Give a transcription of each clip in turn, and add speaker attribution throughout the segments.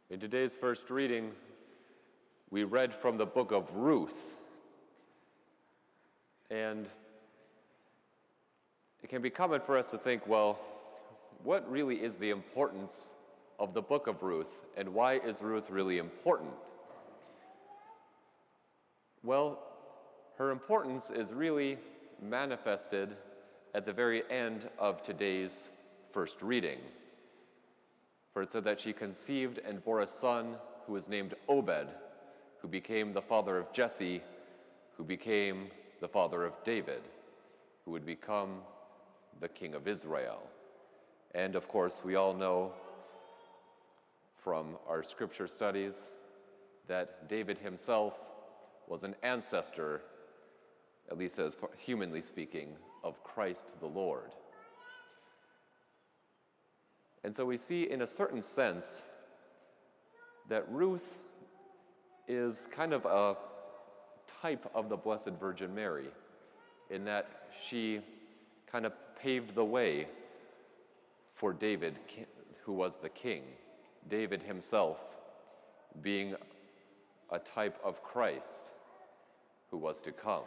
Speaker 1: In today's first reading, we read from the book of Ruth. And it can be common for us to think, well, what really is the importance of the book of Ruth, and why is Ruth really important? Well, her importance is really manifested at the very end of today's first reading. For it said that she conceived and bore a son who was named Obed, who became the father of Jesse, who became the father of David, who would become the king of Israel. And of course, we all know from our scripture studies that David himself was an ancestor, at least as humanly speaking, of Christ the Lord. And so we see in a certain sense that Ruth is kind of a type of the Blessed Virgin Mary, in that she kind of paved the way for David, who was the king. David himself being a type of Christ who was to come.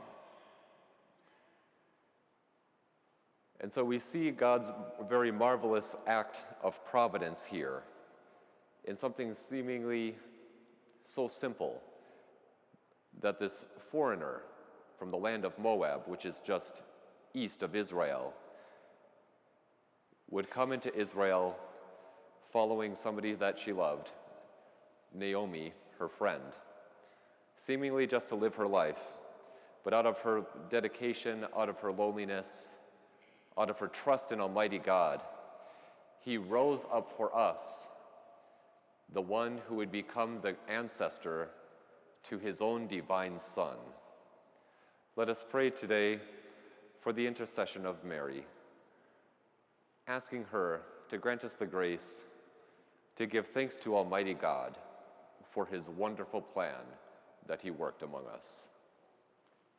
Speaker 1: And so we see God's very marvelous act of providence here in something seemingly so simple, that this foreigner from the land of Moab, which is just east of Israel, would come into Israel following somebody that she loved, Naomi, her friend, seemingly just to live her life. But out of her dedication, out of her loneliness, out of her trust in Almighty God, he rose up for us, the one who would become the ancestor to his own divine Son. Let us pray today for the intercession of Mary, asking her to grant us the grace to give thanks to Almighty God for his wonderful plan that he worked among us.